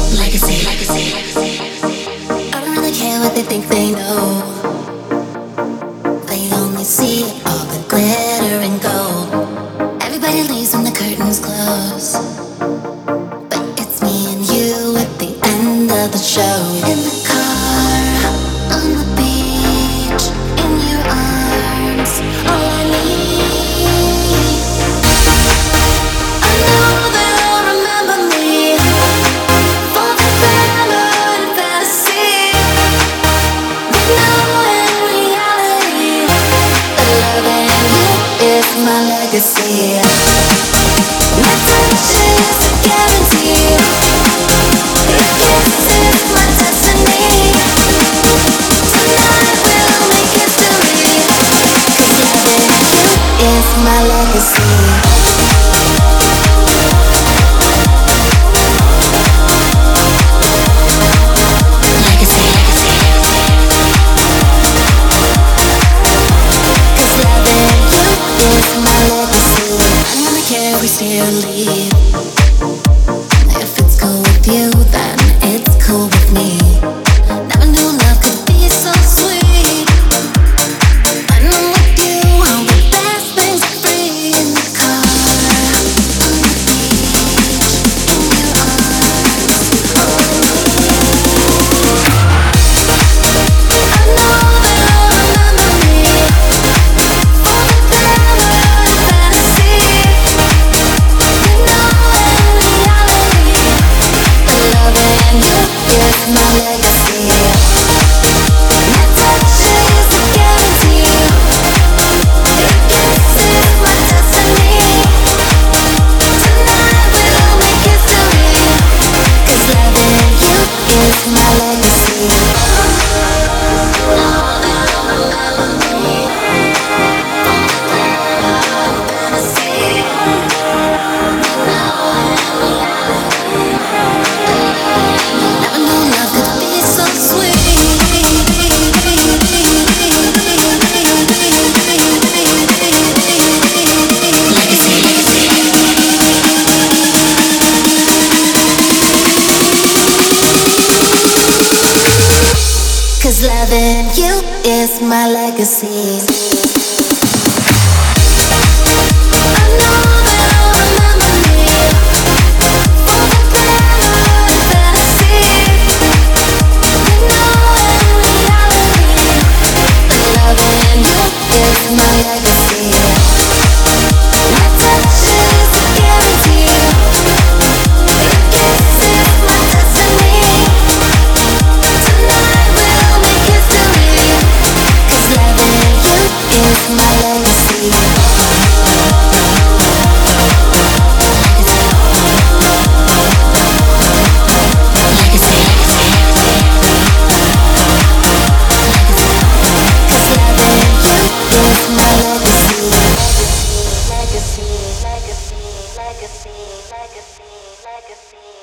Legacy, legacy. I don't really care what they think they know. They only see all the glitter and gold. Everybody leaves when the curtains close, but it's me and you at the end of the show. In the car, on the beach, in your arms, all I need. I know they'll remember me for the glamour and fantasy. They know in reality that loving you is my legacy. My touch is a guarantee. Your kiss is my destiny. Tonight we'll make history, 'cause loving you is my legacy. We stay or leave. If it's cool with you, then it's cool with me. Never knew love could be so sweet. I know with you, all the best things are free. In the car, on the beach, in your arms. I know they'll remember me for the glamour and fantasy. Loving you is my legacy. My touch is a guarantee. Your kiss is my destiny. Tonight we'll make history, 'cause loving you is my legacy. Never knew love could be so sweet. Legacy, legacy. 'Cause loving you is my legacy. I know they'll remember me for the glamour and fantasy. They know in reality that loving you is my legacy. My touch is a guarantee. Your kiss is my destiny. Tonight we'll make history, 'cause loving you is my legacy. Legacy, legacy, legacy, legacy, legacy.